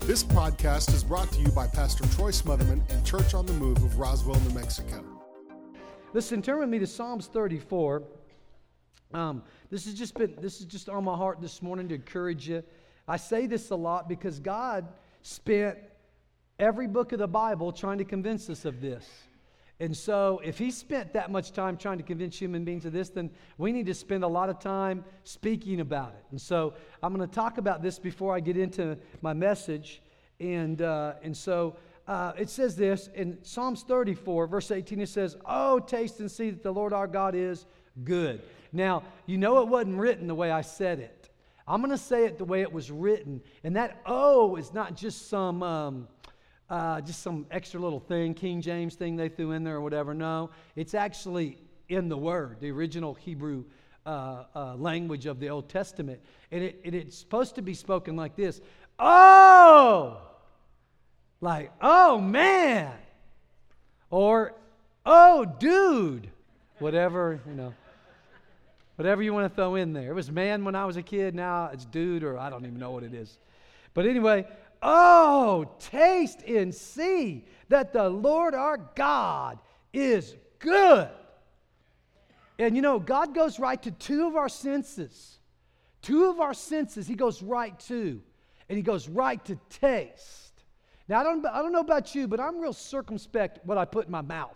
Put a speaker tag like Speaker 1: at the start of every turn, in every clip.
Speaker 1: This podcast is brought to you by Pastor Troy Smotherman and Church on the Move of Roswell, New Mexico.
Speaker 2: Listen, turn with me to Psalms 34. This is just on my heart this morning to encourage you. I say this a lot because God spent every book of the Bible trying to convince us of this. And so if He spent that much time trying to convince human beings of this, then we need to spend a lot of time speaking about it. And so I'm going to talk about this before I get into my message. And so it says this in Psalms 34, verse 18, it says, "Oh, taste and see that the Lord our God is good." Now, you know it wasn't written the way I said it. I'm going to say it the way it was written. And that "oh" is not just some extra little thing, King James thing they threw in there or whatever. No, it's actually in the Word, the original Hebrew language of the Old Testament. And it's supposed to be spoken like this: "Oh!" Like, "Oh, man!" Or, "Oh, dude!" Whatever, whatever you want to throw in there. It was "man" when I was a kid. Now it's "dude," or I don't even know what it is. But anyway, "Oh, taste and see that the Lord our God is good." And God goes right to two of our senses. Two of our senses He goes right to. And He goes right to taste. Now, I don't know about you, but I'm real circumspect what I put in my mouth.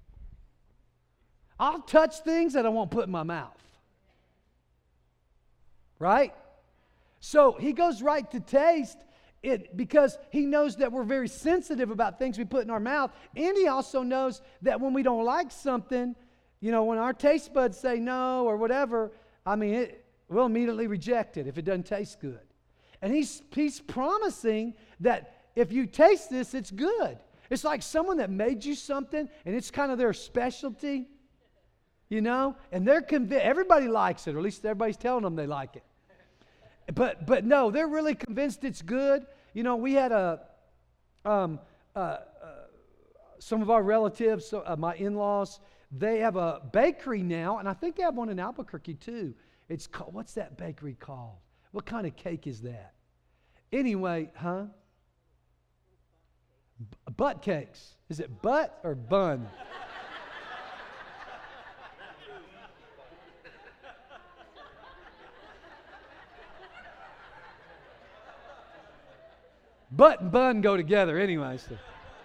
Speaker 2: I'll touch things that I won't put in my mouth. Right? So He goes right to taste it because He knows that we're very sensitive about things we put in our mouth. And He also knows that when we don't like something, when our taste buds say no or whatever, we'll immediately reject it if it doesn't taste good. And He's promising that if you taste this, it's good. It's like someone that made you something and it's kind of their specialty, and they're convinced, everybody likes it, or at least everybody's telling them they like it. But no, they're really convinced it's good. We had some of our relatives, my in-laws, they have a bakery now, and I think they have one in Albuquerque too. It's called, what's that bakery called? What kind of cake is that? Anyway, butt cakes. Is it butt or bun? Butt and bun go together anyway. So.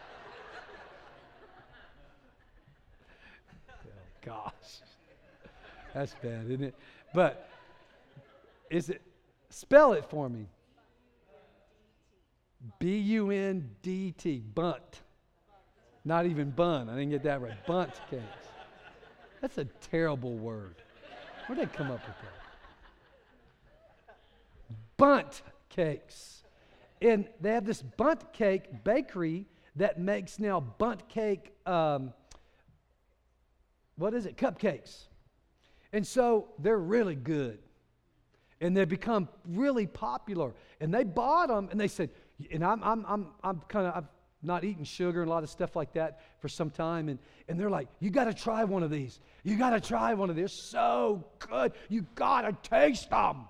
Speaker 2: Oh, gosh. That's bad, isn't it? But spell it for me. B-U-N-D-T, bunt. Not even bun. I didn't get that right. Bunt cakes. That's a terrible word. Where'd they come up with that? Bunt cakes. And they have this bunt cake bakery that makes now bunt cake, cupcakes. And so they're really good. And they've become really popular. And they bought them and they said, and I've not eaten sugar and a lot of stuff like that for some time. And they're like, "You got to try one of these. You got to try one of these. They're so good. You got to taste them."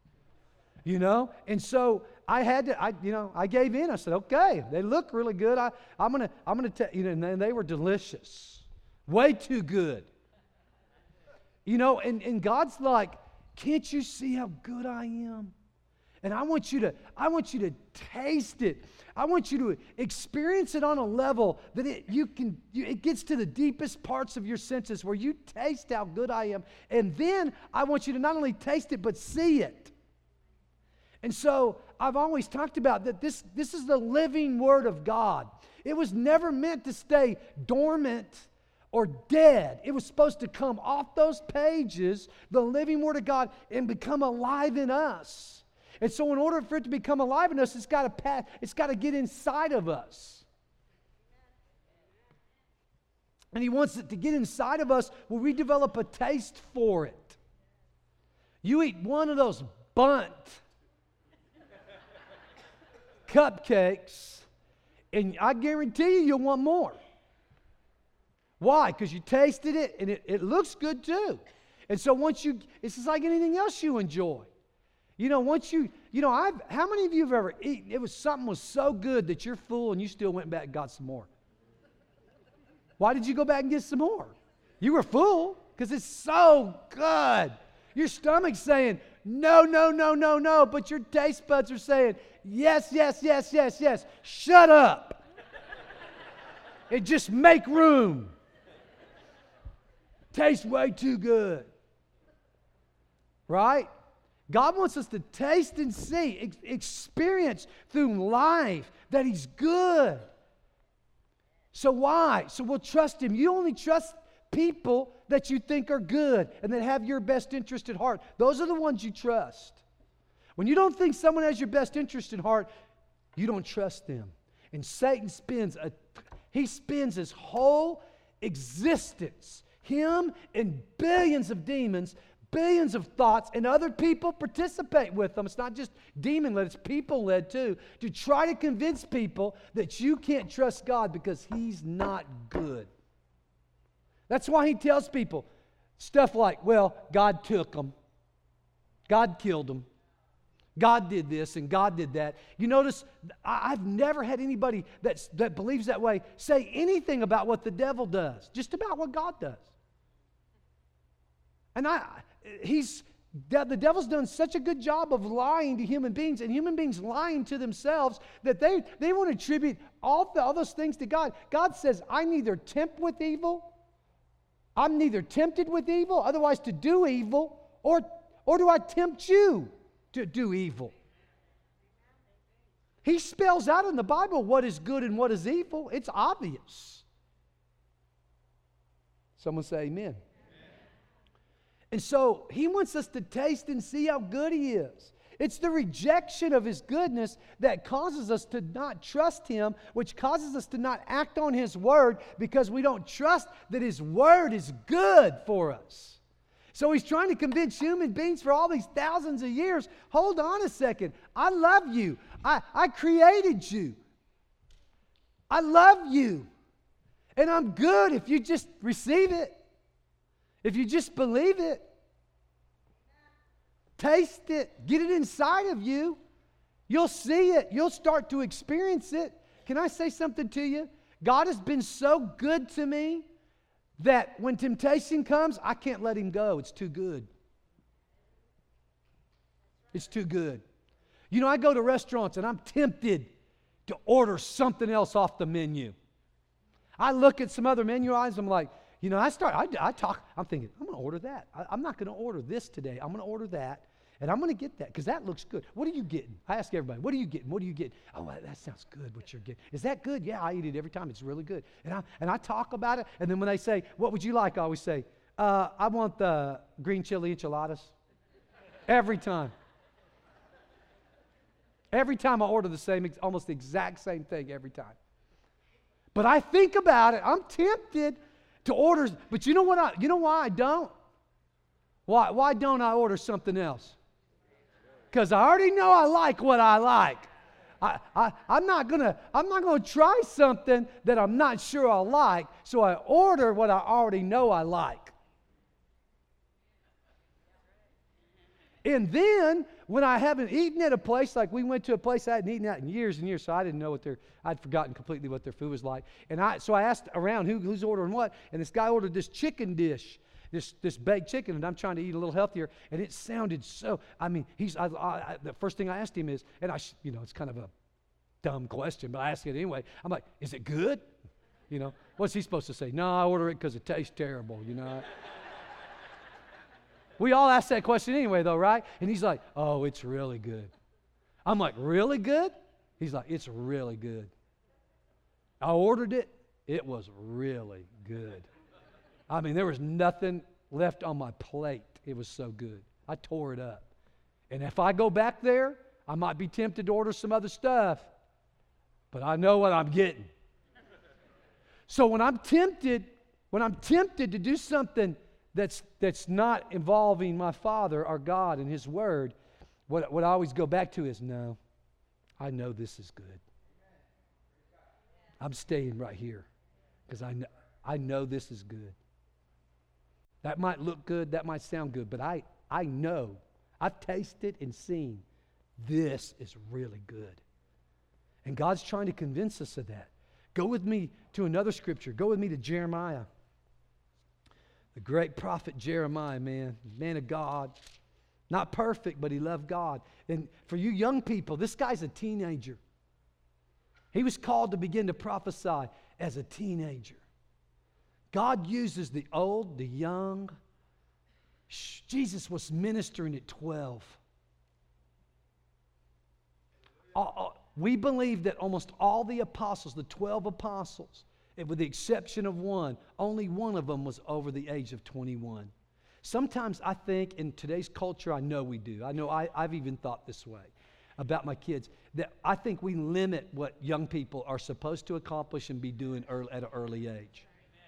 Speaker 2: And so I gave in. I said, "Okay, they look really good. I'm gonna and they were delicious. Way too good. And God's like, "Can't you see how good I am? And I want you to taste it. I want you to experience it on a level that it gets to the deepest parts of your senses where you taste how good I am. And then I want you to not only taste it, but see it." And so I've always talked about that this is the living Word of God. It was never meant to stay dormant or dead. It was supposed to come off those pages, the living Word of God, and become alive in us. And so in order for it to become alive in us, it's got to get inside of us. And He wants it to get inside of us where we develop a taste for it. You eat one of those bunt cupcakes, and I guarantee you'll want more. Why? Because you tasted it, and it looks good too. And so it's just like anything else you enjoy. Once how many of you have ever eaten, something was so good that you're full and you still went back and got some more? Why did you go back and get some more? You were full because it's so good. Your stomach's saying, no, no, no, no, no, but your taste buds are saying, yes, yes, yes, yes, yes. Shut up. And just make room. Tastes way too good. Right? God wants us to taste and see, experience through life that He's good. So why? So we'll trust Him. You only trust people that you think are good and that have your best interest at heart. Those are the ones you trust. When you don't think someone has your best interest at heart, you don't trust them. And Satan spends his whole existence, him and billions of demons, billions of thoughts, and other people participate with them. It's not just demon-led, it's people-led too, to try to convince people that you can't trust God because He's not good. That's why he tells people stuff like, well, God took them. God killed them. God did this and God did that. You notice, I've never had anybody that believes that way say anything about what the devil does, just about what God does. And the devil's done such a good job of lying to human beings, and human beings lying to themselves, that they want to attribute all those things to God. God says, I neither tempt with evil, I'm neither tempted with evil, otherwise to do evil, or do I tempt you to do evil? He spells out in the Bible what is good and what is evil. It's obvious. Someone say amen. And so He wants us to taste and see how good He is. It's the rejection of His goodness that causes us to not trust Him, which causes us to not act on His Word because we don't trust that His Word is good for us. So He's trying to convince human beings for all these thousands of years, hold on a second, I love you. I created you. I love you. And I'm good if you just receive it. If you just believe it. Taste it. Get it inside of you. You'll see it. You'll start to experience it. Can I say something to you? God has been so good to me that when temptation comes, I can't let Him go. It's too good. It's too good. I go to restaurants and I'm tempted to order something else off the menu. I look at some other menu items, I'm like, I'm thinking, I'm going to order that. I'm not going to order this today. I'm going to order that, and I'm going to get that because that looks good. What are you getting? I ask everybody, what are you getting? What are you getting? Oh, that sounds good, what you're getting. Is that good? Yeah, I eat it every time. It's really good. And I talk about it, and then when they say, what would you like? I always say, I want the green chili enchiladas. Every time. Every time I order the same, almost the exact same thing every time. But I think about it. I'm tempted to order, but you know why I don't? Why don't I order something else? Because I already know I like what I like. I'm not gonna try something that I'm not sure I like, so I order what I already know I like. And then, when I haven't eaten at a place, like we went to a place I hadn't eaten at in years and years, so I didn't know I'd forgotten completely what their food was like. And so I asked around who's ordering what, and this guy ordered this chicken dish, this baked chicken, and I'm trying to eat a little healthier, and it sounded so, the first thing I asked him is, and it's kind of a dumb question, but I asked it anyway. I'm like, is it good? What's he supposed to say? No, I order it because it tastes terrible, We all ask that question anyway, though, right? And he's like, oh, it's really good. I'm like, really good? He's like, it's really good. I ordered it. It was really good. There was nothing left on my plate. It was so good. I tore it up. And if I go back there, I might be tempted to order some other stuff, but I know what I'm getting. So when I'm tempted to do something that's not involving my Father, our God, and His Word, what I always go back to is, no, I know this is good. I'm staying right here because I know this is good. That might look good, that might sound good, but I know I've tasted and seen this is really good. And God's trying to convince us of that. Go with me to another scripture. Go with me to Jeremiah. The great prophet Jeremiah, man of God. Not perfect, but he loved God. And for you young people, this guy's a teenager. He was called to begin to prophesy as a teenager. God uses the old, the young. Jesus was ministering at 12. We believe that almost all the apostles, the 12 apostles, with the exception of one, only one of them was over the age of 21. Sometimes I think in today's culture, I know we do. I know I've even thought this way about my kids, that I think we limit what young people are supposed to accomplish and be doing at an early age.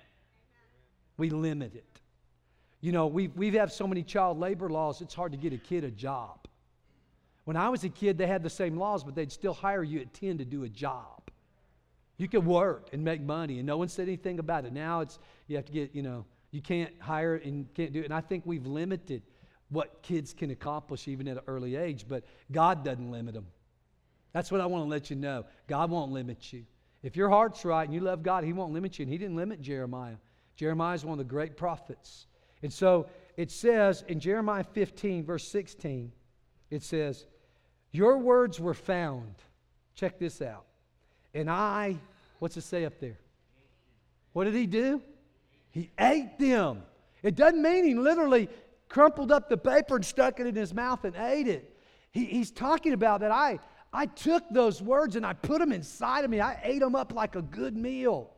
Speaker 2: We limit it. You know, we have so many child labor laws, it's hard to get a kid a job. When I was a kid, they had the same laws, but they'd still hire you at 10 to do a job. You could work and make money, and no one said anything about it. Now you have to get, you can't hire and can't do it. And I think we've limited what kids can accomplish even at an early age, but God doesn't limit them. That's what I want to let you know. God won't limit you. If your heart's right and you love God, He won't limit you. And He didn't limit Jeremiah. Jeremiah is one of the great prophets. And so it says in Jeremiah 15, verse 16, it says, your words were found. Check this out. And what's it say up there? What did He do? He ate them. It doesn't mean He literally crumpled up the paper and stuck it in His mouth and ate it. He's talking about that I took those words and I put them inside of me. I ate them up like a good meal.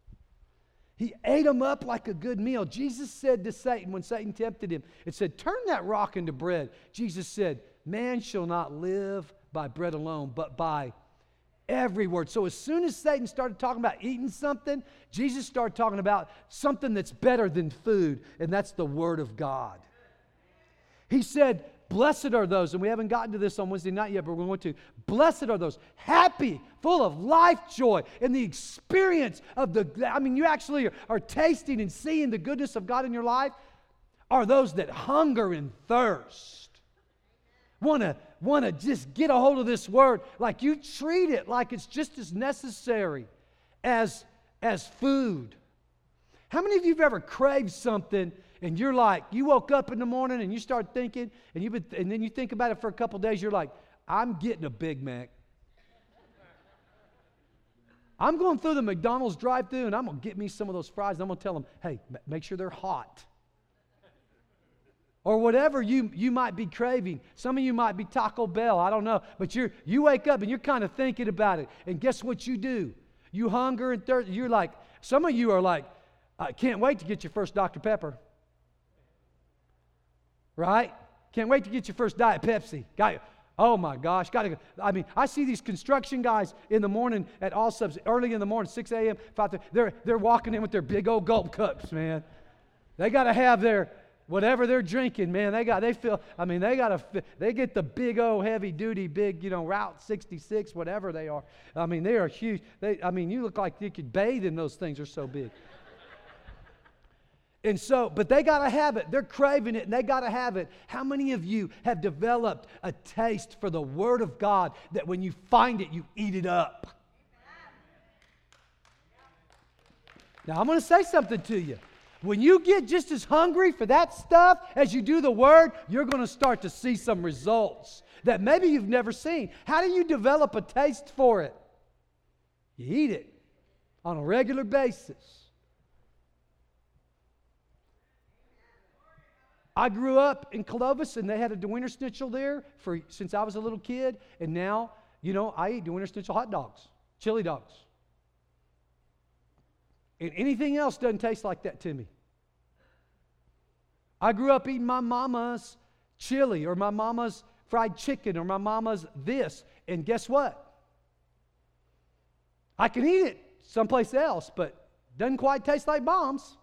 Speaker 2: He ate them up like a good meal. Jesus said to Satan, when Satan tempted Him, it said, turn that rock into bread. Jesus said, man shall not live by bread alone, but by every word. So as soon as Satan started talking about eating something, Jesus started talking about something that's better than food, and that's the Word of God. He said, blessed are those, and we haven't gotten to this on Wednesday night yet, but we're going to. Blessed are those, happy, full of life joy, and the experience of you actually are tasting and seeing the goodness of God in your life, are those that hunger and thirst. Want to just get a hold of this word, like you treat it like it's just as necessary as food. How many of you have ever craved something and you're like, you woke up in the morning and you start thinking, and then you think about it for a couple days, you're like, I'm getting a Big Mac. I'm going through the McDonald's drive-thru and I'm going to get me some of those fries and I'm going to tell them, hey, make sure they're hot. Or whatever you might be craving. Some of you might be Taco Bell, I don't know. But you wake up and you're kind of thinking about it. And guess what you do? You hunger and thirst. You're like, some of you are like, I can't wait to get your first Dr. Pepper. Right? Can't wait to get your first Diet Pepsi. Oh my gosh, gotta go. I mean, I see these construction guys in the morning at all subs, early in the morning, 6 a.m., 5:30. They're walking in with their big old gulp cups, man. They got to have their whatever they're drinking, man. They get the big old heavy duty, big, Route 66, whatever they are. I mean, they are huge. You look like you could bathe in those things. They're so big. And so, but they got to have it. They're craving it, and they got to have it. How many of you have developed a taste for the Word of God that when you find it, you eat it up? Now, I'm going to say something to you. When you get just as hungry for that stuff as you do the Word, you're going to start to see some results that maybe you've never seen. How do you develop a taste for it? You eat it on a regular basis. I grew up in Clovis, and they had a DeWinter Schnitzel there since I was a little kid, and now, I eat DeWinter Schnitzel hot dogs, chili dogs. And anything else doesn't taste like that to me. I grew up eating my mama's chili or my mama's fried chicken or my mama's this. And guess what? I can eat it someplace else, but it doesn't quite taste like mom's.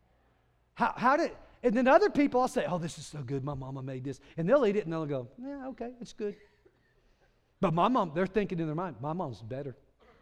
Speaker 2: And then other people, I'll say, oh, this is so good. My mama made this. And they'll eat it and they'll go, yeah, okay, it's good. But my mom, they're thinking in their mind, my mom's better.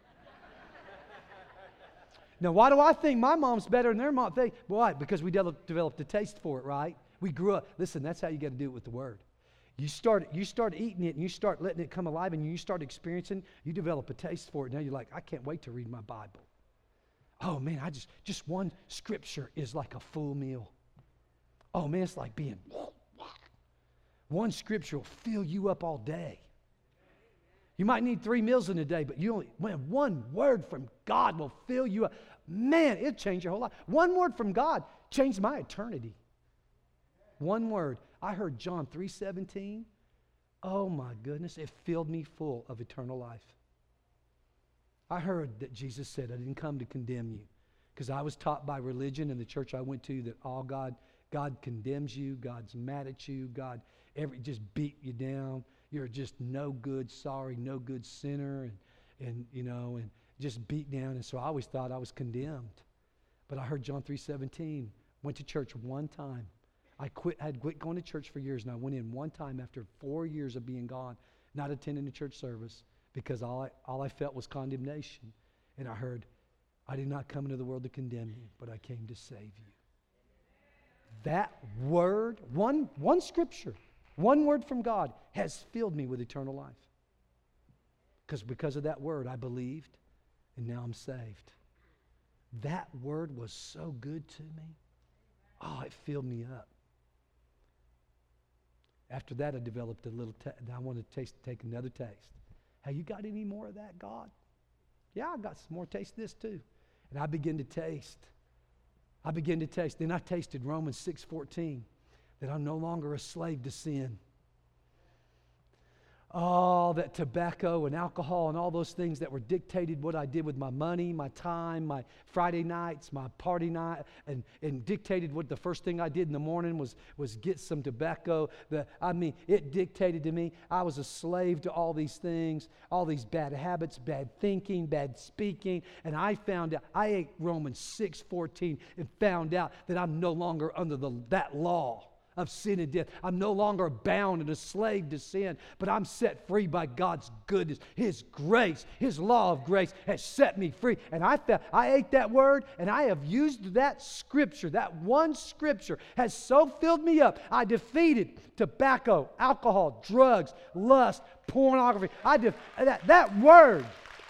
Speaker 2: Now, why do I think my mom's better than their mom? Why? Because we developed a taste for it, right? We grew up. Listen, that's how you got to do it with the Word. You start eating it, and you start letting it come alive, and you start experiencing, you develop a taste for it. Now you're like, I can't wait to read my Bible. Oh man, just one scripture is like a full meal. Oh man, it's like being, one scripture will fill you up all day. You might need 3 meals in a day, but one word from God will fill you up. Man, it'll change your whole life. One word from God changed my eternity. One word. I heard John 3:17. Oh my goodness, it filled me full of eternal life. I heard that Jesus said, I didn't come to condemn you. Because I was taught by religion in the church I went to that all God condemns you, God's mad at you, God just beat you down. You're just no good, sorry, no good sinner, and just beat down. And so I always thought I was condemned. But I heard John 3:17, went to church one time. I had quit going to church for years, and I went in one time after 4 years of being gone, not attending the church service, because all I felt was condemnation. And I heard, I did not come into the world to condemn you, but I came to save you. That word, one scripture, one word from God has filled me with eternal life. Because of that word, I believed, and now I'm saved. That word was so good to me. Oh, it filled me up. After that, I developed a little I wanted to take another taste. Hey, you got any more of that, God? Yeah, I got some more. Taste this too. And I began to taste. Then I tasted Romans 6:14, that I'm no longer a slave to sin. All that tobacco and alcohol and all those things that were dictated what I did with my money, my time, my Friday nights, my party night, and dictated what the first thing I did in the morning was get some tobacco. It dictated to me. I was a slave to all these things, all these bad habits, bad thinking, bad speaking, and I found out, I ate Romans 6:14 and found out that I'm no longer under that law of sin and death. I'm no longer bound and a slave to sin, but I'm set free by God's goodness. His grace, His law of grace has set me free. And I ate that word, and I have used that scripture. That one scripture has so filled me up. I defeated tobacco, alcohol, drugs, lust, pornography. That word.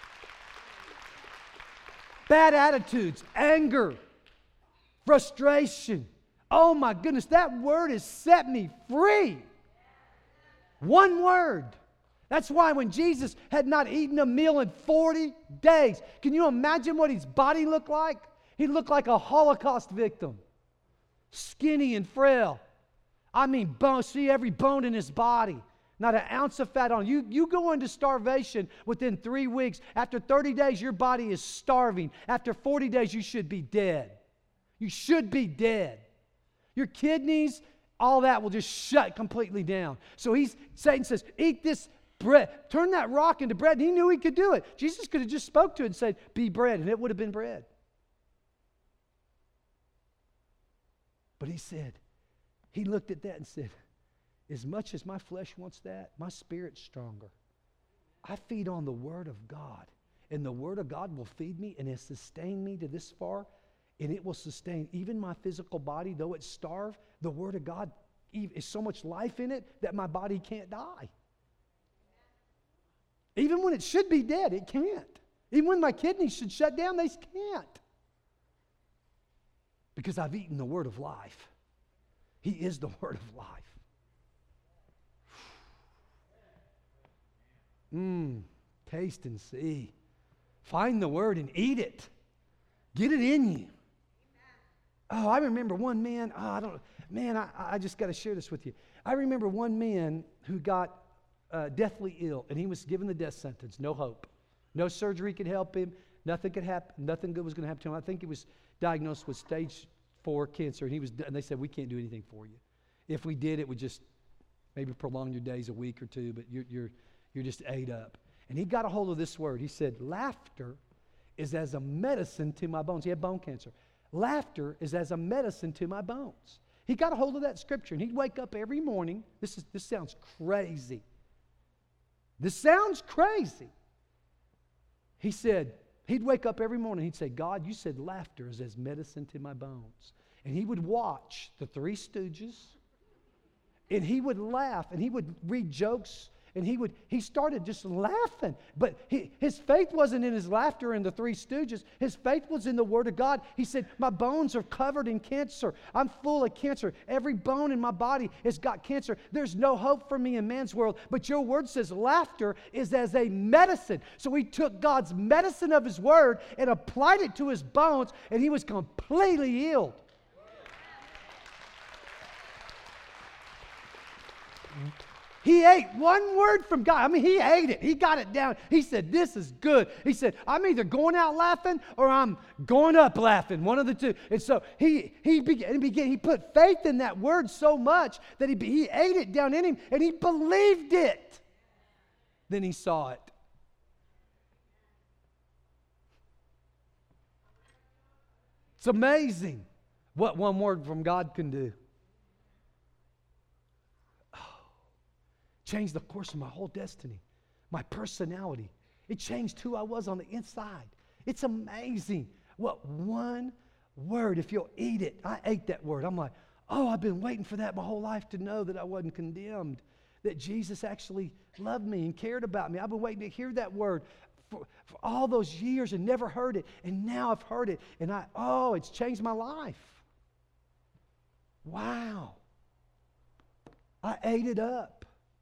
Speaker 2: Bad attitudes, anger, frustration. Oh my goodness, that word has set me free. One word. That's why when Jesus had not eaten a meal in 40 days, can you imagine what his body looked like? He looked like a Holocaust victim. Skinny and frail. See every bone in his body. Not an ounce of fat on. You go into starvation within 3 weeks. After 30 days, your body is starving. After 40 days, you should be dead. You should be dead. Your kidneys, all that will just shut completely down. So Satan says, eat this bread. Turn that rock into bread. And he knew he could do it. Jesus could have just spoke to it and said, be bread, and it would have been bread. But he looked at that and said, as much as my flesh wants that, my spirit's stronger. I feed on the Word of God. And the Word of God will feed me and has sustained me to this far. And it will sustain even my physical body, though it's starved. The Word of God is so much life in it that my body can't die. Even when it should be dead, it can't. Even when my kidneys should shut down, they can't. Because I've eaten the Word of life. He is the Word of life. Taste and see. Find the Word and eat it. Get it in you. Oh, I remember one man. I just got to share this with you. I remember one man who got deathly ill, and he was given the death sentence. No hope. No surgery could help him. Nothing could happen. Nothing good was going to happen to him. I think he was diagnosed with stage 4 cancer, and they said, we can't do anything for you. If we did, it would just maybe prolong your days a week or two, but you're just ate up. And he got a hold of this word. He said, laughter is as a medicine to my bones. He had bone cancer. Laughter is as a medicine to my bones. He got a hold of that scripture, and he'd wake up every morning. This sounds crazy. This sounds crazy. He said, he'd wake up every morning, he'd say, God, you said laughter is as medicine to my bones. And he would watch the Three Stooges And he would laugh, and he would read jokes, and he started just laughing. But his faith wasn't in his laughter in the Three Stooges. His faith was in the Word of God. He said, my bones are covered in cancer. I'm full of cancer. Every bone in my body has got cancer. There's no hope for me in man's world. But your Word says laughter is as a medicine. So he took God's medicine of his Word and applied it to his bones, and he was completely healed. He ate one word from God. I mean, he ate it. He got it down. He said, this is good. He said, I'm either going out laughing or I'm going up laughing, one of the two. And so he put faith in that word so much that he ate it down in him, and he believed it. Then he saw it. It's amazing what one word from God can do. Changed the course of my whole destiny, my personality. It changed who I was on the inside. It's amazing what one word, if you'll eat it. I ate that word. I'm like, oh, I've been waiting for that my whole life to know that I wasn't condemned, that Jesus actually loved me and cared about me. I've been waiting to hear that word for all those years and never heard it. And now I've heard it, and it's changed my life. Wow. I ate it up.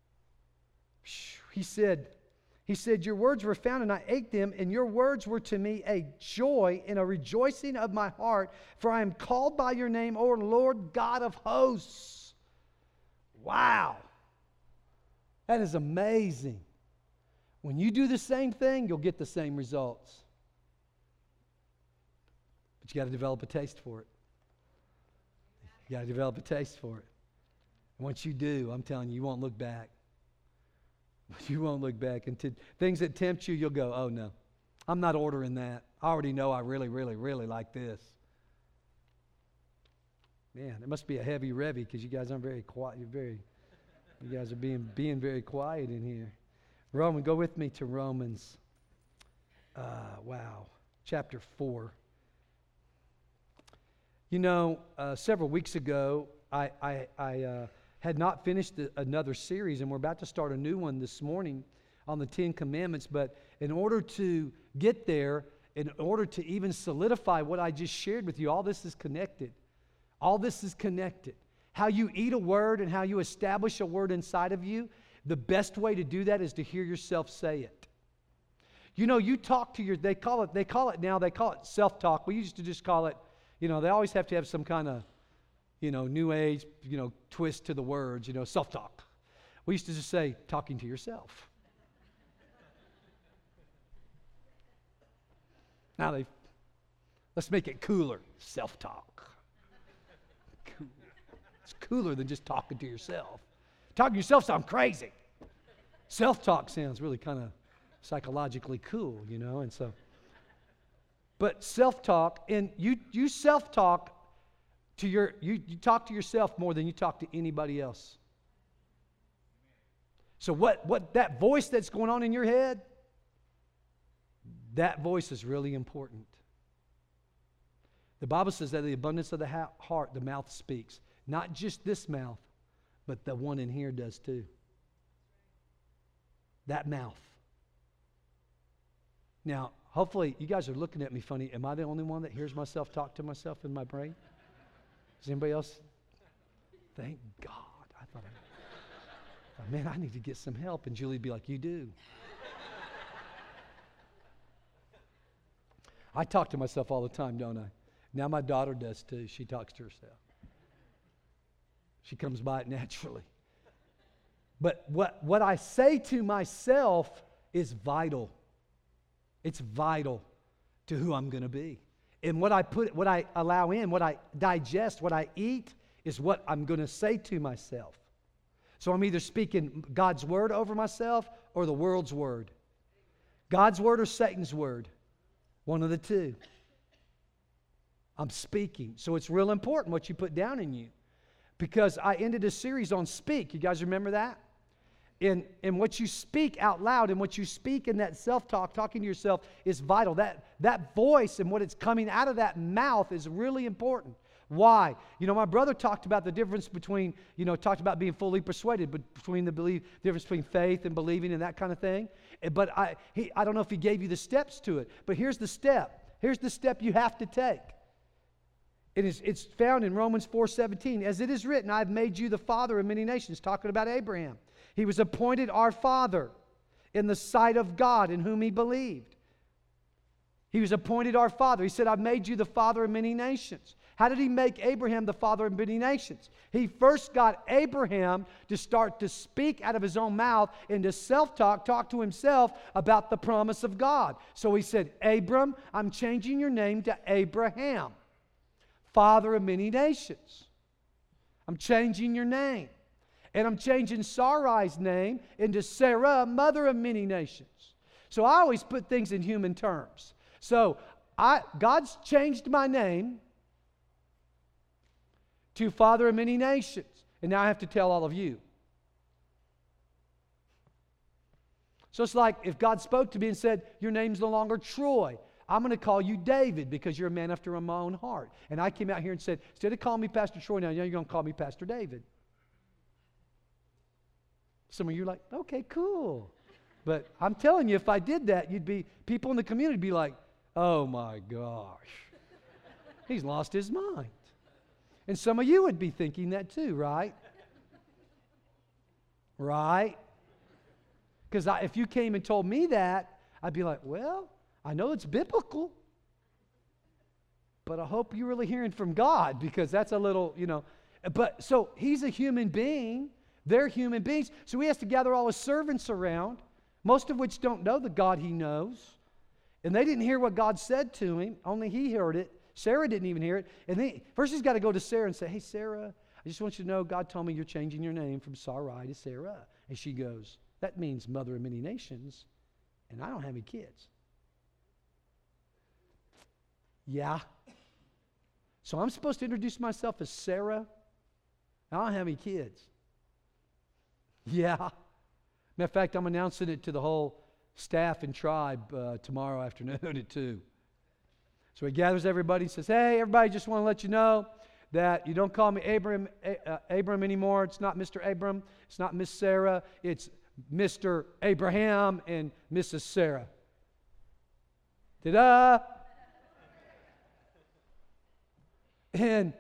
Speaker 2: He said, your words were found and I ate them, and your words were to me a joy and a rejoicing of my heart, for I am called by your name, O Lord God of hosts. Wow. That is amazing. When you do the same thing, you'll get the same results. But you got to develop a taste for it. You got to develop a taste for it. And once you do, I'm telling you, you won't look back. You won't look back. And things that tempt you, you'll go, oh no, I'm not ordering that. I already know I really, really, really like this. Man, it must be a heavy revy because you guys aren't very quiet. You guys are being very quiet in here. Go with me to Romans. Chapter 4. You know, several weeks ago, I had not finished another series, and we're about to start a new one this morning on the Ten Commandments. But in order to get there, in order to even solidify what I just shared with you, all this is connected. All this is connected. How you eat a word and how you establish a word inside of you, the best way to do that is to hear yourself say it. You know, you talk to they call it self-talk. We used to just call it, they always have to have some kind of, new age, twist to the words, self-talk. We used to just say, talking to yourself. Now let's make it cooler, self-talk. It's cooler than just talking to yourself. Talking to yourself sounds crazy. Self-talk sounds really kind of psychologically cool, and so. But self-talk, and you self-talk, you talk to yourself more than you talk to anybody else. So what that voice that's going on in your head, that voice is really important. The Bible says that the abundance of the heart, the mouth speaks. Not just this mouth, but the one in here does too. That mouth. Now, hopefully you guys are looking at me funny. Am I the only one that hears myself talk to myself in my brain? Does anybody else? Thank God. I thought, man, I need to get some help. And Julie'd be like, you do. I talk to myself all the time, don't I? Now my daughter does too. She talks to herself. She comes by it naturally. But what I say to myself is vital. It's vital to who I'm going to be. And what I allow in, what I digest, what I eat is what I'm going to say to myself. So I'm either speaking God's word over myself or the world's word. God's word or Satan's word. One of the two. I'm speaking. So it's real important what you put down in you. Because I ended a series on speak. You guys remember that? And what you speak out loud and what you speak in that self-talk, talking to yourself, is vital. That voice and what it's coming out of that mouth is really important. Why? You know, my brother talked about the difference between, talked about being fully persuaded, but between the difference between faith and believing and that kind of thing. But I don't know if he gave you the steps to it, but here's the step. Here's the step you have to take. It's found in Romans 4:17. As it is written, I've made you the father of many nations, talking about Abraham. He was appointed our father in the sight of God in whom he believed. He was appointed our father. He said, I've made you the father of many nations. How did he make Abraham the father of many nations? He first got Abraham to start to speak out of his own mouth and to self-talk, talk to himself about the promise of God. So he said, Abram, I'm changing your name to Abraham, father of many nations. I'm changing your name. And I'm changing Sarai's name into Sarah, mother of many nations. So I always put things in human terms. So God's changed my name to father of many nations. And now I have to tell all of you. So it's like if God spoke to me and said, your name's no longer Troy. I'm going to call you David because you're a man after my own heart. And I came out here and said, instead of calling me Pastor Troy now, you're going to call me Pastor David. Some of you are like, okay, cool. But I'm telling you, if I did that, people in the community would be like, oh my gosh, he's lost his mind. And some of you would be thinking that too, right? Right? Because if you came and told me that, I'd be like, well, I know it's biblical, but I hope you're really hearing from God, because that's a little, But so he's a human being. They're human beings. So he has to gather all his servants around, most of which don't know the God he knows. And they didn't hear what God said to him. Only he heard it. Sarah didn't even hear it. And then first he's got to go to Sarah and say, hey, Sarah, I just want you to know God told me you're changing your name from Sarai to Sarah. And she goes, that means mother of many nations, and I don't have any kids. Yeah. So I'm supposed to introduce myself as Sarah? I don't have any kids. Yeah. Matter of fact, I'm announcing it to the whole staff and tribe tomorrow afternoon at 2. So he gathers everybody and says, hey, everybody, just want to let you know that you don't call me Abram anymore. It's not Mr. Abram. It's not Miss Sarah. It's Mr. Abraham and Mrs. Sarah. Ta-da! And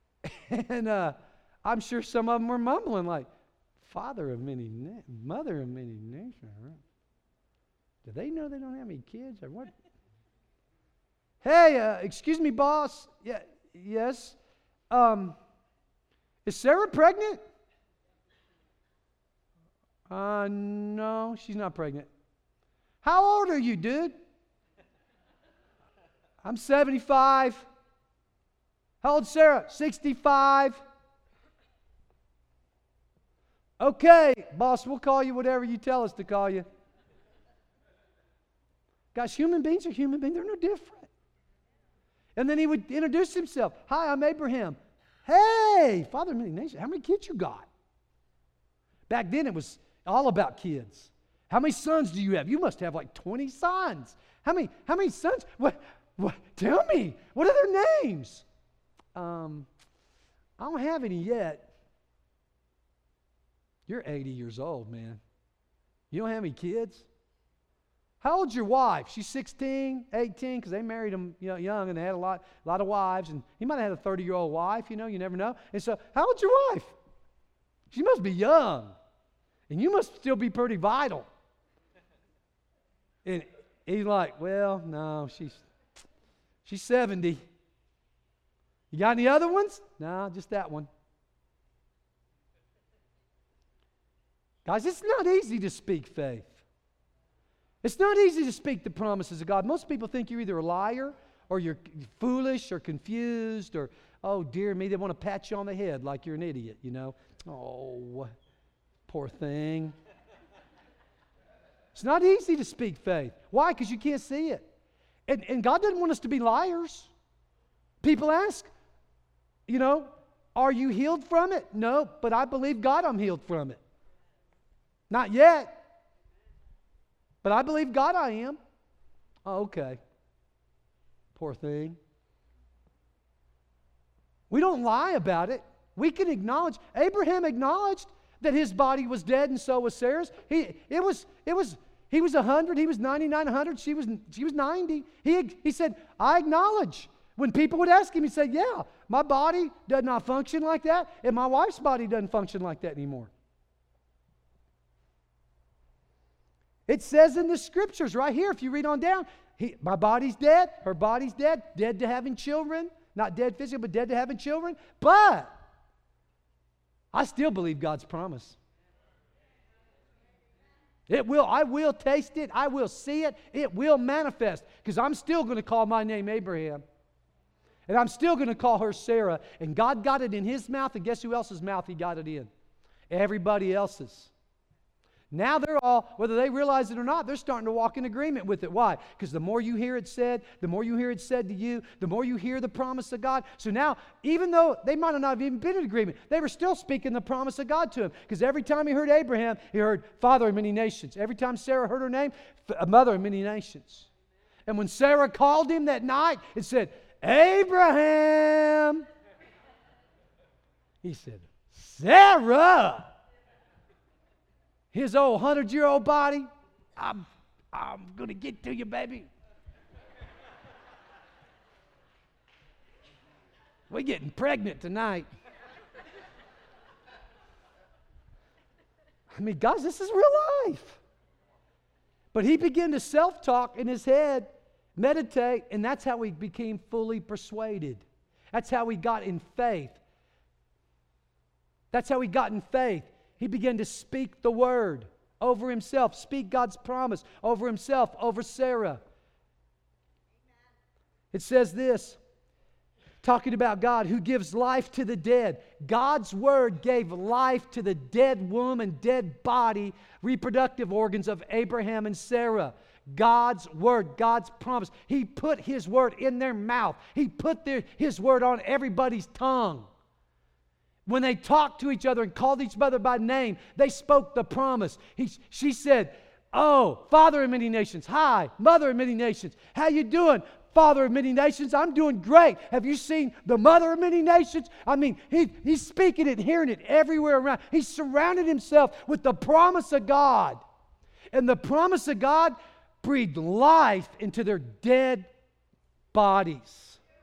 Speaker 2: I'm sure some of them were mumbling like, mother of many nations. Do they know they don't have any kids or what? Hey, excuse me, boss. Yeah, yes. Is Sarah pregnant? No, she's not pregnant. How old are you, dude? I'm 75. How old's Sarah? 65. Okay, boss, we'll call you whatever you tell us to call you. Guys, human beings are human beings. They're no different. And then he would introduce himself. Hi, I'm Abraham. Hey, father of many nations. How many kids you got? Back then it was all about kids. How many sons do you have? You must have like 20 sons. How many sons? What? Tell me. What are their names? I don't have any yet. You're 80 years old, man. You don't have any kids? How old's your wife? She's 16, 18, because they married him young, and they had a lot of wives, and he might have had a 30-year-old wife, you never know. And so, how old's your wife? She must be young, and you must still be pretty vital. And he's like, well, no, she's 70. You got any other ones? No, just that one. Guys, it's not easy to speak faith. It's not easy to speak the promises of God. Most people think you're either a liar or you're foolish or confused or, oh, dear me, they want to pat you on the head like you're an idiot, Oh, poor thing. It's not easy to speak faith. Why? Because you can't see it. And God doesn't want us to be liars. People ask, are you healed from it? No, but I believe God I'm healed from it. Not yet. But I believe God I am. Oh, okay. Poor thing. We don't lie about it. We can acknowledge. Abraham acknowledged that his body was dead, and so was Sarah's. He was 100. He was 99, 100. She was 90. He said, I acknowledge. When people would ask him, he said, yeah, my body does not function like that, and my wife's body doesn't function like that anymore. It says in the scriptures right here, if you read on down, my body's dead, her body's dead to having children. Not dead physically, but dead to having children. But I still believe God's promise. I will taste it. I will see it. It will manifest. Because I'm still going to call my name Abraham. And I'm still going to call her Sarah. And God got it in his mouth. And guess who else's mouth he got it in? Everybody else's. Now they're all, whether they realize it or not, they're starting to walk in agreement with it. Why? Because the more you hear it said, the more you hear it said to you, the more you hear the promise of God. So now, even though they might not have even been in agreement, they were still speaking the promise of God to him. Because every time he heard Abraham, he heard father of many nations. Every time Sarah heard her name, mother of many nations. And when Sarah called him that night, it said, Abraham. He said, Sarah. His old 100-year-old body, I'm going to get to you, baby. We're getting pregnant tonight. I mean, guys, this is real life. But he began to self-talk in his head, meditate, and that's how he became fully persuaded. That's how he got in faith. That's how he got in faith. He began to speak the word over himself, speak God's promise over himself, over Sarah. It says this, talking about God who gives life to the dead. God's word gave life to the dead womb and dead body, reproductive organs of Abraham and Sarah. God's word, God's promise. He put his word in their mouth. He put his word on everybody's tongue. When they talked to each other and called each other by name, they spoke the promise. She said, oh, Father of many nations. Hi, Mother of many nations. How you doing, Father of many nations? I'm doing great. Have you seen the Mother of many nations? I mean, he's speaking it, hearing it everywhere around. He surrounded himself with the promise of God. And the promise of God breathed life into their dead bodies.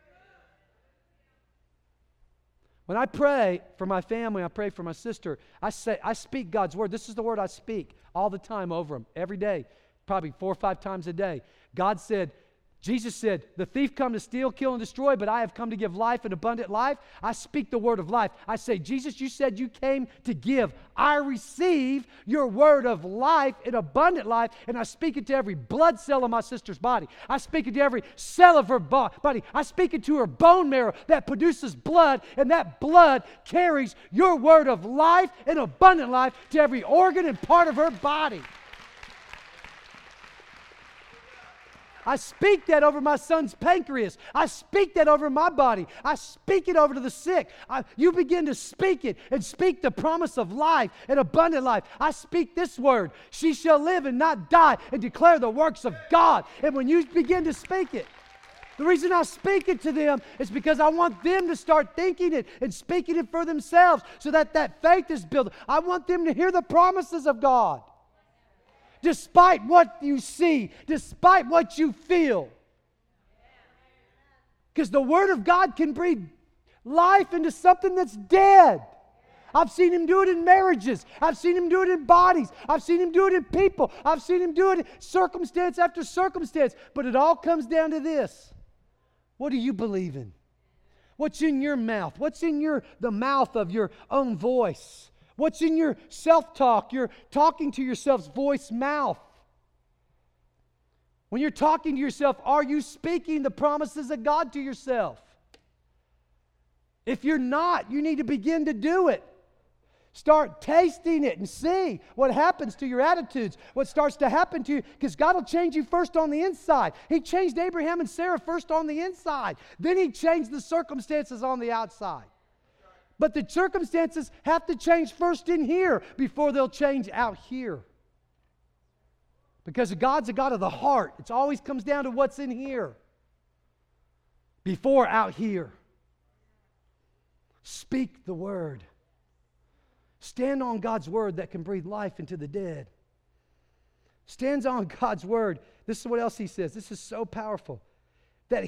Speaker 2: When I pray for my family, I pray for my sister, I speak God's word. This is the word I speak all the time over them, every day, probably 4 or 5 times a day. Jesus said, the thief come to steal, kill, and destroy, but I have come to give life and abundant life. I speak the word of life. I say, Jesus, you said you came to give. I receive your word of life and abundant life, and I speak it to every blood cell of my sister's body. I speak it to every cell of her body. I speak it to her bone marrow that produces blood, and that blood carries your word of life and abundant life to every organ and part of her body. I speak that over my son's pancreas. I speak that over my body. I speak it over to the sick. You begin to speak it and speak the promise of life and abundant life. I speak this word. She shall live and not die and declare the works of God. And when you begin to speak it, the reason I speak it to them is because I want them to start thinking it and speaking it for themselves so that faith is built. I want them to hear the promises of God. Despite what you see, despite what you feel. Because the Word of God can breathe life into something that's dead. I've seen Him do it in marriages. I've seen Him do it in bodies. I've seen Him do it in people. I've seen Him do it in circumstance after circumstance. But it all comes down to this. What do you believe in? What's in your mouth? What's in the mouth of your own voice? What's in your self-talk? You're talking to yourself's voice mouth. When you're talking to yourself, are you speaking the promises of God to yourself? If you're not, you need to begin to do it. Start tasting it and see what happens to your attitudes, what starts to happen to you, because God will change you first on the inside. He changed Abraham and Sarah first on the inside. Then He changed the circumstances on the outside. But the circumstances have to change first in here before they'll change out here. Because God's a God of the heart. It always comes down to what's in here before out here. Speak the word. Stand on God's word that can breathe life into the dead. Stands on God's word. This is what else he says. This is so powerful. That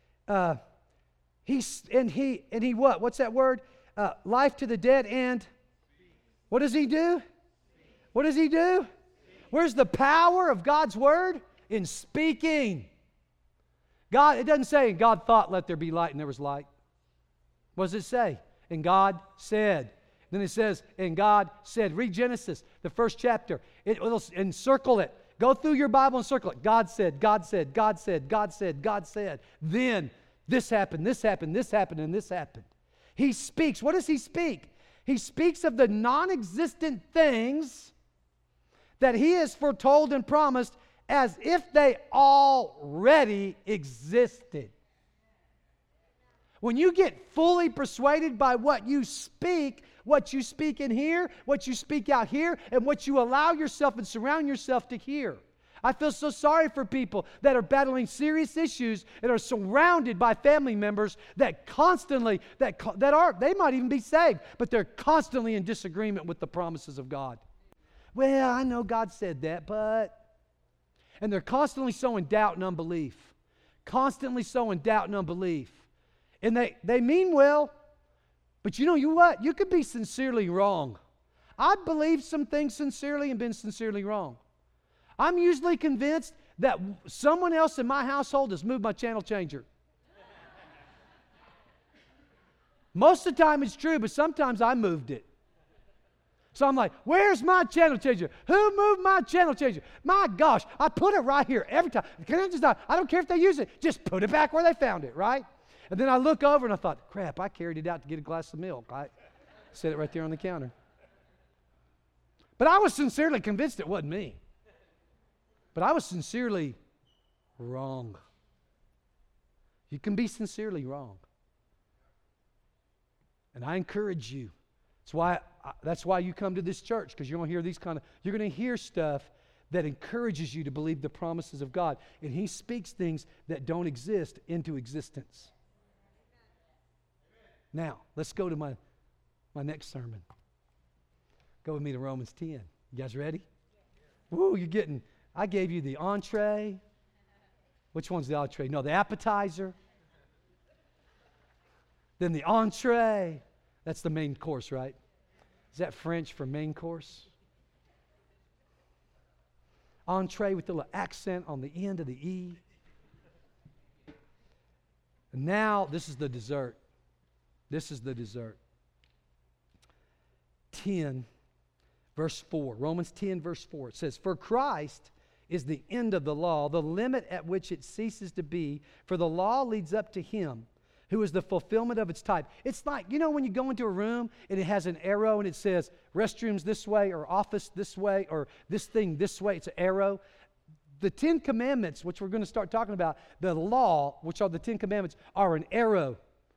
Speaker 2: he what? What's that word? Life to the dead and what does he do? What does he do? Where's the power of God's word? In speaking. God, it doesn't say, God thought, let there be light, and there was light. What does it say? And God said. Then it says, and God said. Read Genesis, the first chapter. It'll encircle it. Go through your Bible and circle it. God said, God said, God said, God said, God said. Then this happened, this happened, this happened, and this happened. He speaks. What does he speak? He speaks of the non-existent things that he has foretold and promised as if they already existed. When you get fully persuaded by what you speak in here, what you speak out here, and what you allow yourself and surround yourself to hear. I feel so sorry for people that are battling serious issues and are surrounded by family members that constantly, they might even be saved, but they're constantly in disagreement with the promises of God. Well, I know God said that, but... And they're constantly sowing doubt and unbelief. Constantly sowing doubt and unbelief. And they mean well, but you know what? You could be sincerely wrong. I've believed some things sincerely and been sincerely wrong. I'm usually convinced that someone else in my household has moved my channel changer. Most of the time it's true, but sometimes I moved it. So I'm like, where's my channel changer? Who moved my channel changer? My gosh, I put it right here every time. I don't care if they use it. Just put it back where they found it, right? And then I look over and I thought, crap, I carried it out to get a glass of milk. I set it right there on the counter. But I was sincerely convinced it wasn't me. But I was sincerely wrong. You can be sincerely wrong. And I encourage you. That's why you come to this church, because you're going to hear you're going to hear stuff that encourages you to believe the promises of God. And he speaks things that don't exist into existence. Now, let's go to my next sermon. Go with me to Romans 10. You guys ready? Woo, I gave you the entree. Which one's the entree? No, the appetizer. Then the entree. That's the main course, right? Is that French for main course? Entree with the little accent on the end of the E. And now, this is the dessert. This is the dessert. 10, verse 4. Romans 10, verse 4. It says, for Christ is the end of the law, the limit at which it ceases to be, for the law leads up to him, who is the fulfillment of its type. It's like, when you go into a room and it has an arrow and it says restrooms this way or office this way or this thing this way, it's an arrow. The 10 Commandments, which we're going to start talking about, the law, which are the 10 Commandments, are an arrow.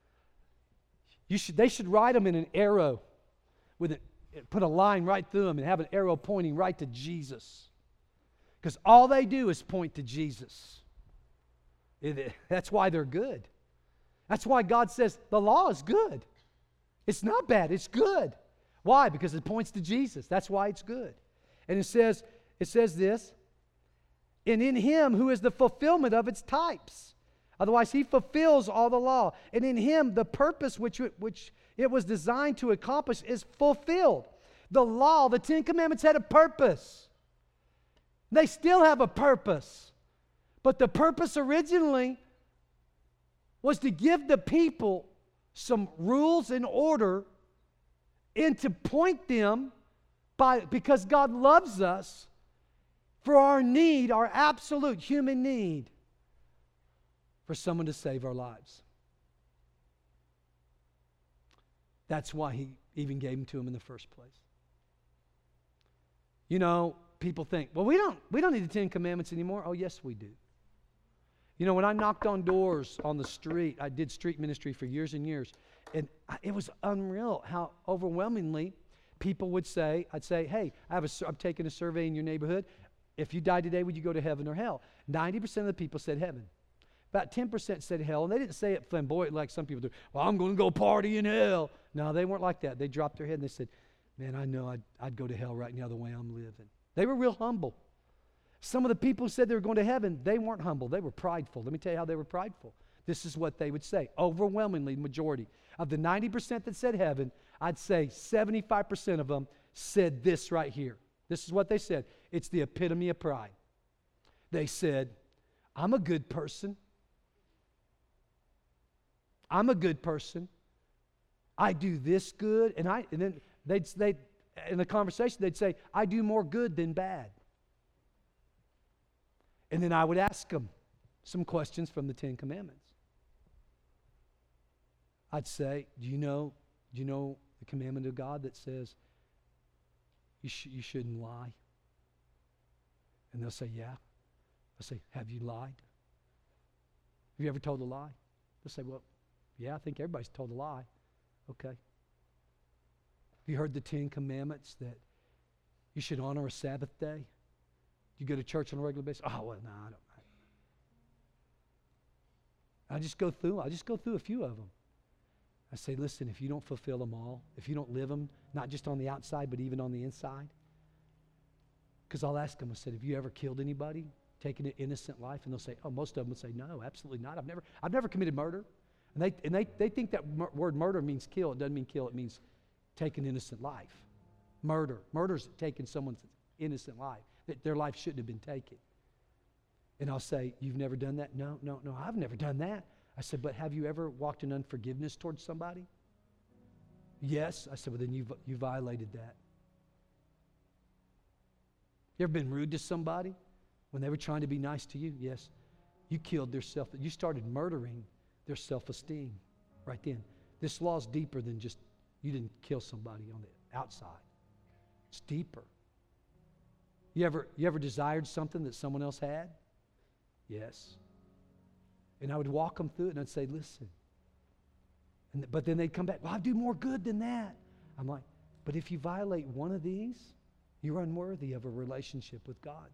Speaker 2: They should write them in an arrow put a line right through them and have an arrow pointing right to Jesus. Because all they do is point to Jesus. That's why they're good. That's why God says the law is good. It's not bad, it's good. Why? Because it points to Jesus. That's why it's good. And it says this, and in him who is the fulfillment of its types. Otherwise, he fulfills all the law. And in him, the purpose which it was designed to accomplish is fulfilled. The law, the 10 Commandments had a purpose. They still have a purpose. But the purpose originally was to give the people some rules and order and to point them because God loves us for our need, our absolute human need, for someone to save our lives. That's why he even gave them to him in the first place. People think, well, we don't need the 10 Commandments anymore. Oh, yes, we do. When I knocked on doors on the street, I did street ministry for years and years, and it was unreal how overwhelmingly people would say, I'd say, hey, I'm taking a survey in your neighborhood. If you died today, would you go to heaven or hell? 90% of the people said heaven. about 10% said hell, and they didn't say it flamboyant like some people do. Well, I'm going to go party in hell. No, they weren't like that. They dropped their head and they said, man, I know I'd go to hell right now the way I'm living. They were real humble. Some of the people who said they were going to heaven, they weren't humble. They were prideful. Let me tell you how they were prideful. This is what they would say. Overwhelmingly, majority. Of the 90% that said heaven, I'd say 75% of them said this right here. This is what they said. It's the epitome of pride. They said, I'm a good person. I'm a good person. I do this good. And then they'd in the conversation, they'd say, I do more good than bad. And then I would ask them some questions from the Ten Commandments. I'd say, do you know the commandment of God that says you shouldn't lie? And they'll say, yeah. I'll say, have you lied? Have you ever told a lie? They'll say, well, yeah, I think everybody's told a lie. Okay. Have you heard the Ten Commandments that you should honor a Sabbath day? Do you go to church on a regular basis? Oh, well, no, I don't. I'll just go through a few of them. I say, listen, if you don't fulfill them all, if you don't live them, not just on the outside, but even on the inside, because I'll ask them, I said, have you ever killed anybody, taken an innocent life? And they'll say, oh, most of them would say, no, absolutely not. I've never committed murder. And they think that word murder means kill. It doesn't mean kill. It means take an innocent life. Murder's taking someone's innocent life, that their life shouldn't have been taken. And I'll say, you've never done that? No, I've never done that. I said, but have you ever walked in unforgiveness towards somebody? Yes. I said, well, then you violated that. You ever been rude to somebody when they were trying to be nice to you? Yes. You killed their you started murdering their self-esteem right then. This law's deeper than just you didn't kill somebody on the outside. It's deeper. You ever desired something that someone else had? Yes. And I would walk them through it and I'd say, listen. But then they'd come back, well, I do more good than that. I'm like, but if you violate one of these, you're unworthy of a relationship with God.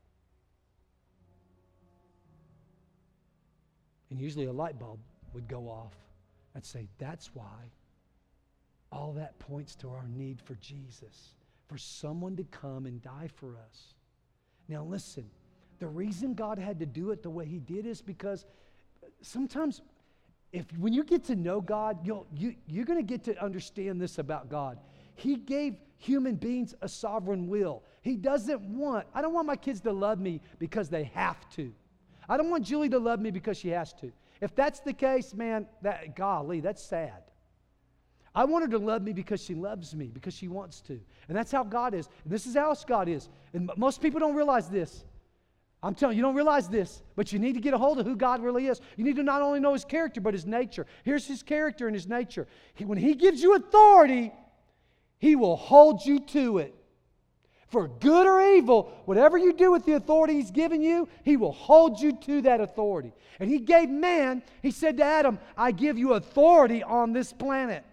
Speaker 2: And usually a light bulb would go off. I'd say, that's why all that points to our need for Jesus, for someone to come and die for us. Now listen, the reason God had to do it the way he did is because sometimes when you get to know God, you're going to get to understand this about God. He gave human beings a sovereign will. I don't want my kids to love me because they have to. I don't want Julie to love me because she has to. If that's the case, man, golly, that's sad. I want her to love me because she loves me, because she wants to. And that's how God is. And this is how God is. And most people don't realize this. I'm telling you, you don't realize this, but you need to get a hold of who God really is. You need to not only know his character, but his nature. Here's his character and his nature. When he gives you authority, he will hold you to it. For good or evil, whatever you do with the authority he's given you, he will hold you to that authority. And he gave man, he said to Adam, I give you authority on this planet.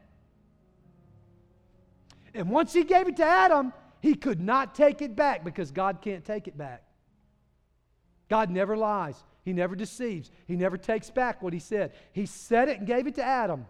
Speaker 2: And once he gave it to Adam, he could not take it back because God can't take it back. God never lies. He never deceives. He never takes back what he said. He said it and gave it to Adam.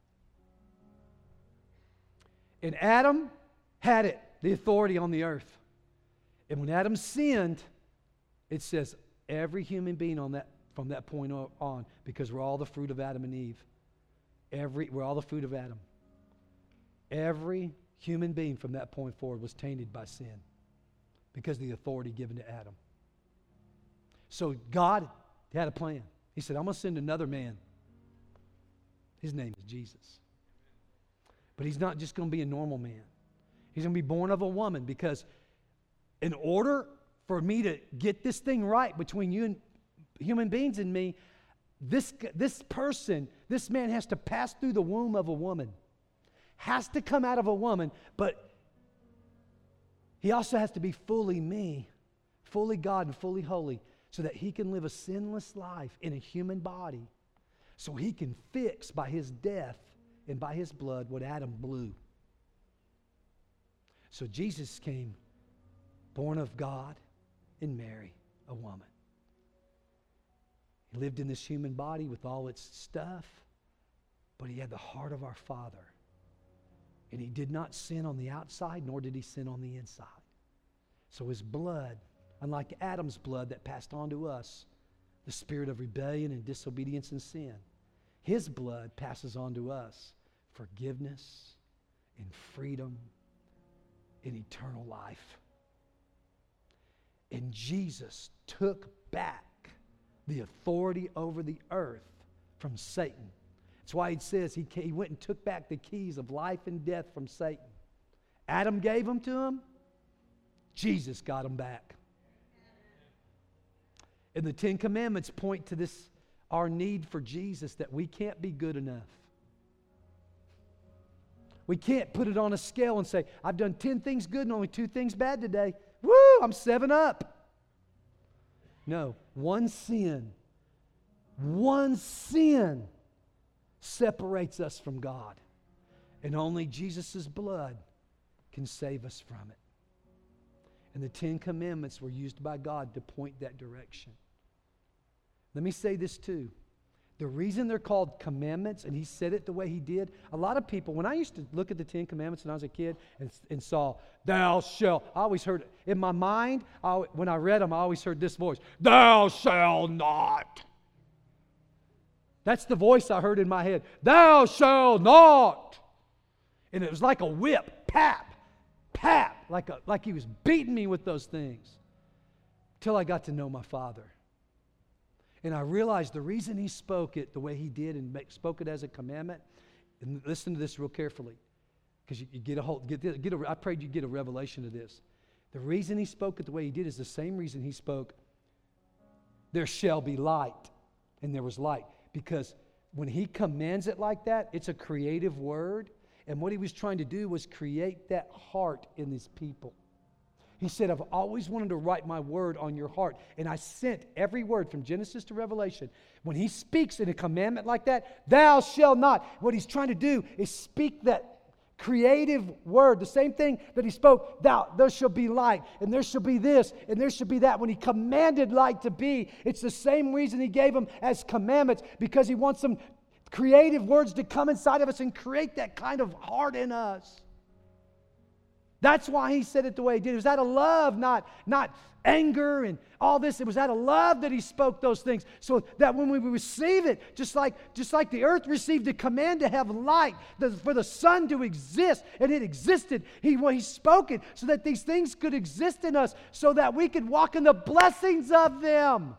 Speaker 2: And Adam had it, the authority on the earth. And when Adam sinned, it says every human being from that point on, because we're all the fruit of Adam and Eve. We're all the fruit of Adam. Every human being from that point forward was tainted by sin because of the authority given to Adam. So God had a plan. He said, I'm going to send another man. His name is Jesus. But he's not just going to be a normal man. He's going to be born of a woman, because in order for me to get this thing right between you and human beings and me, this man has to pass through the womb of a woman. Has to come out of a woman, but he also has to be fully me, fully God and fully holy, so that he can live a sinless life in a human body, so he can fix by his death and by his blood what Adam blew. So Jesus came, born of God and Mary, a woman. He lived in this human body with all its stuff, but he had the heart of our Father. And he did not sin on the outside, nor did he sin on the inside. So his blood, unlike Adam's blood that passed on to us, the spirit of rebellion and disobedience and sin, his blood passes on to us forgiveness and freedom and eternal life. And Jesus took back the authority over the earth from Satan. That's why he says he went and took back the keys of life and death from Satan. Adam gave them to him. Jesus got them back. And the Ten Commandments point to this, our need for Jesus, that we can't be good enough. We can't put it on a scale and say, I've done 10 things good and only 2 things bad today. Woo, I'm 7 up. No, one sin separates us from God. And only Jesus' blood can save us from it. And the 10 Commandments were used by God to point that direction. Let me say this too. The reason they're called commandments, and he said it the way he did, a lot of people, when I used to look at the 10 Commandments when I was a kid and saw, thou shalt, I always heard, in my mind, when I read them, I always heard this voice, thou shalt not. That's the voice I heard in my head. Thou shalt not. And it was like a whip, pap, pap, like he was beating me with those things. Till I got to know my Father. And I realized the reason he spoke it the way he did and spoke it as a commandment, and listen to this real carefully, because you get a whole, I prayed you get a revelation of this. The reason he spoke it the way he did is the same reason he spoke, there shall be light, and there was light. Because when he commands it like that, it's a creative word, and what he was trying to do was create that heart in these people. He said, I've always wanted to write my word on your heart. And I sent every word from Genesis to Revelation. When he speaks in a commandment like that, thou shalt not. What he's trying to do is speak that creative word. The same thing that he spoke, there shall be light, and there shall be this, and there shall be that. When he commanded light to be, it's the same reason he gave them as commandments, because he wants some creative words to come inside of us and create that kind of heart in us. That's why he said it the way he did. It was out of love, not anger and all this. It was out of love that he spoke those things, so that when we receive it, just like the earth received a command to have light, for the sun to exist, and it existed. He spoke it so that these things could exist in us, so that we could walk in the blessings of them.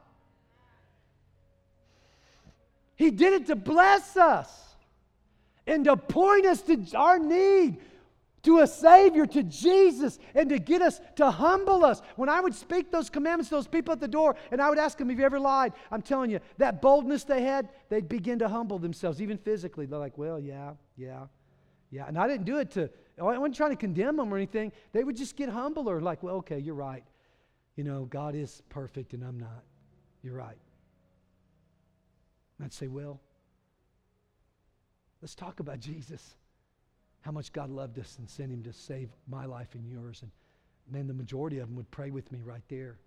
Speaker 2: He did it to bless us and to point us to our need to a Savior, to Jesus, and to get us, to humble us. When I would speak those commandments to those people at the door, and I would ask them, have you ever lied? I'm telling you, that boldness they had, they'd begin to humble themselves, even physically. They're like, well, yeah. And I didn't do it I wasn't trying to condemn them or anything. They would just get humbler, like, well, okay, you're right. You know, God is perfect and I'm not. You're right. And I'd say, well, let's talk about Jesus. How much God loved us and sent him to save my life and yours. And man, the majority of them would pray with me right there.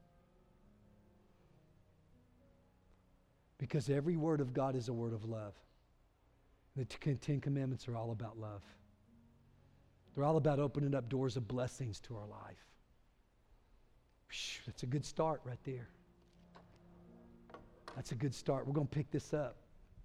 Speaker 2: Because every word of God is a word of love. The 10 Commandments are all about love. They're all about opening up doors of blessings to our life. That's a good start right there. That's a good start. We're going to pick this up.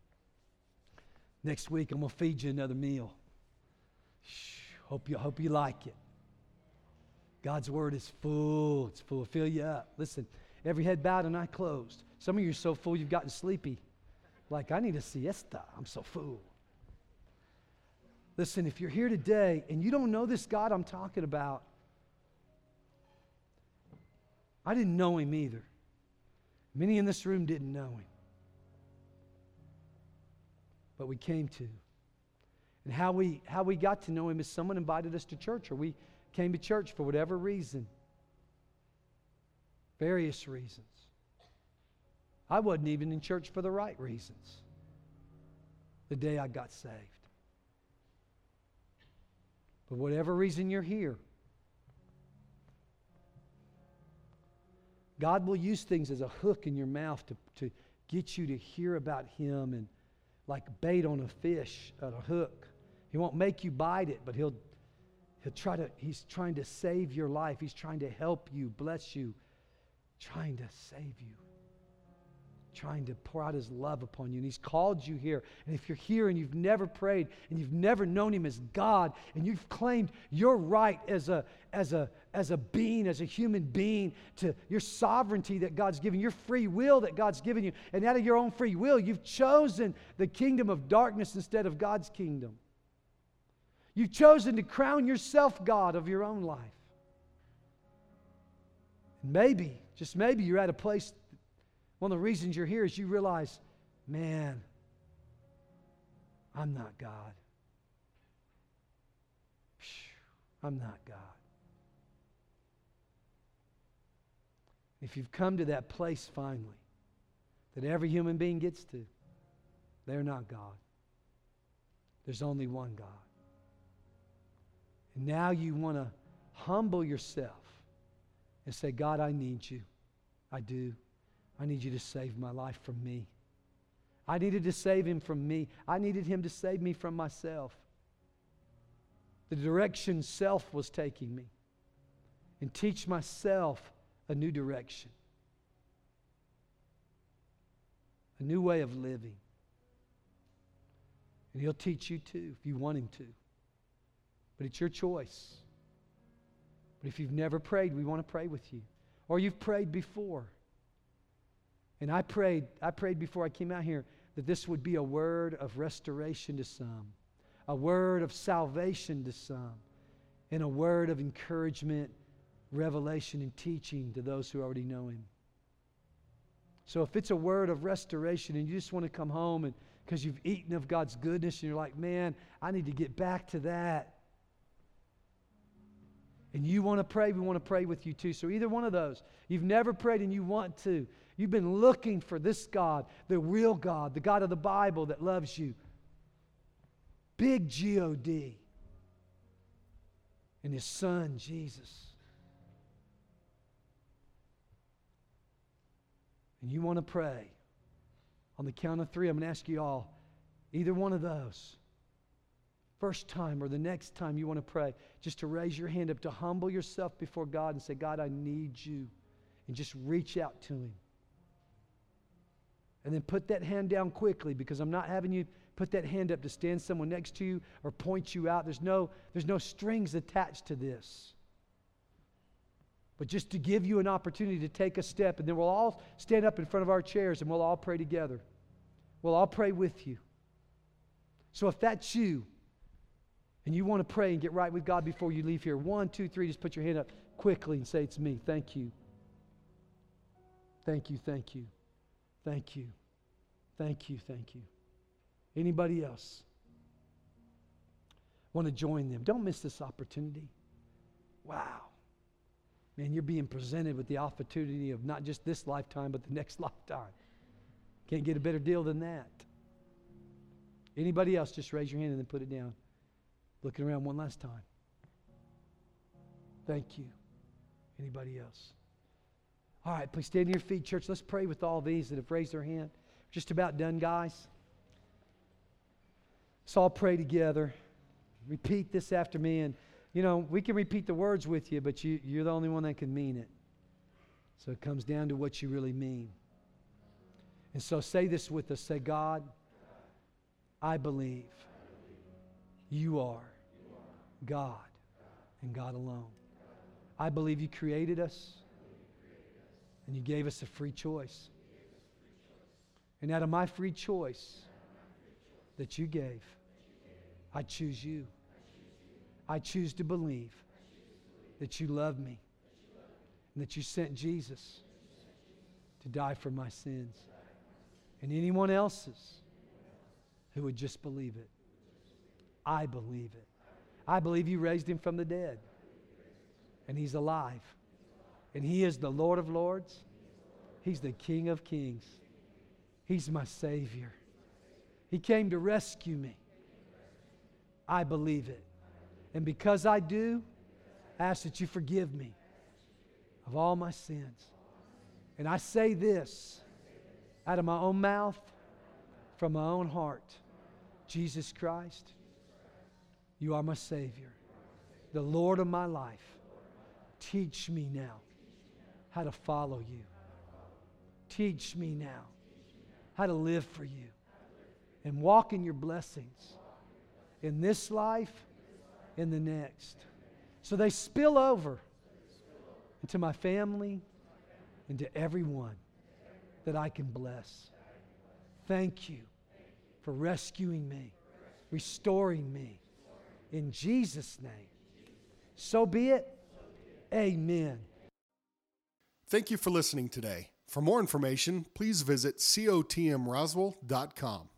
Speaker 2: Next week, I'm going to feed you another meal. Hope you like it. God's word is full. It's full. Fill you up. Listen, every head bowed and eye closed. Some of you are so full you've gotten sleepy. Like, I need a siesta. I'm so full. Listen, if you're here today and you don't know this God I'm talking about, I didn't know him either. Many in this room didn't know him. But we came to. And how we got to know him is someone invited us to church, or we came to church for whatever reason. Various reasons. I wasn't even in church for the right reasons the day I got saved. For whatever reason you're here, God will use things as a hook in your mouth to get you to hear about Him, and like bait on a fish, on a hook. He won't make you bite it, but He's trying to save your life. He's trying to help you, bless you, trying to save you, trying to pour out His love upon you. And He's called you here. And if you're here and you've never prayed and you've never known Him as God, and you've claimed your right as a being, as a human being, to your sovereignty that God's given, your free will that God's given you, and out of your own free will, you've chosen the kingdom of darkness instead of God's kingdom. You've chosen to crown yourself God of your own life. And maybe, just maybe, you're at a place, one of the reasons you're here is you realize, man, I'm not God. I'm not God. If you've come to that place finally, that every human being gets to, they're not God. There's only one God. And now you want to humble yourself and say, God, I need you. I do. I need you to save my life from me. I needed to save Him from me. I needed Him to save me from myself. The direction self was taking me. And teach myself a new direction. A new way of living. And He'll teach you too, if you want Him to. But it's your choice. But if you've never prayed, we want to pray with you. Or you've prayed before. And I prayed before I came out here that this would be a word of restoration to some, a word of salvation to some, and a word of encouragement, revelation, and teaching to those who already know Him. So if it's a word of restoration and you just want to come home and because you've eaten of God's goodness and you're like, man, I need to get back to that. And you want to pray, we want to pray with you too. So either one of those. You've never prayed and you want to. You've been looking for this God, the real God, the God of the Bible that loves you. Big G-O-D. And His Son, Jesus. And you want to pray. On the count of 3, I'm going to ask you all, either one of those, first time or the next time you want to pray, just to raise your hand up, to humble yourself before God and say, God, I need you. And just reach out to Him. And then put that hand down quickly, because I'm not having you put that hand up to stand someone next to you or point you out. There's no strings attached to this. But just to give you an opportunity to take a step, and then we'll all stand up in front of our chairs and we'll all pray together. We'll all pray with you. So if that's you, and you want to pray and get right with God before you leave here, 1, 2, 3, just put your hand up quickly and say, it's me. Thank you. Thank you, thank you. Thank you. Thank you, thank you. Anybody else want to join them? Don't miss this opportunity. Wow. Man, you're being presented with the opportunity of not just this lifetime, but the next lifetime. Can't get a better deal than that. Anybody else, just raise your hand and then put it down. Looking around one last time. Thank you. Anybody else? All right, please stand to your feet, church. Let's pray with all these that have raised their hand. Just about done, guys. Let's all pray together. Repeat this after me. And, you know, we can repeat the words with you, but you're the only one that can mean it. So it comes down to what you really mean. And so say this with us. Say, God, I believe you are God and God alone. I believe you created us and you gave us a free choice. And out of my free choice that you gave, I choose you. I choose to believe that you love me and that you sent Jesus to die for my sins. And anyone else's who would just believe it. I believe it. I believe you raised him from the dead. And he's alive. And he is the Lord of Lords. He's the King of Kings. He's my Savior. He came to rescue me. I believe it. And because I do, I ask that you forgive me of all my sins. And I say this out of my own mouth, from my own heart. Jesus Christ, you are my Savior, the Lord of my life. Teach me now how to follow you. Teach me now how to live for you and walk in your blessings in this life, in the next. So they spill over into my family, into everyone that I can bless. Thank you for rescuing me, restoring me. In Jesus' name. So be it. Amen.
Speaker 1: Thank you for listening today. For more information, please visit cotmroswell.com.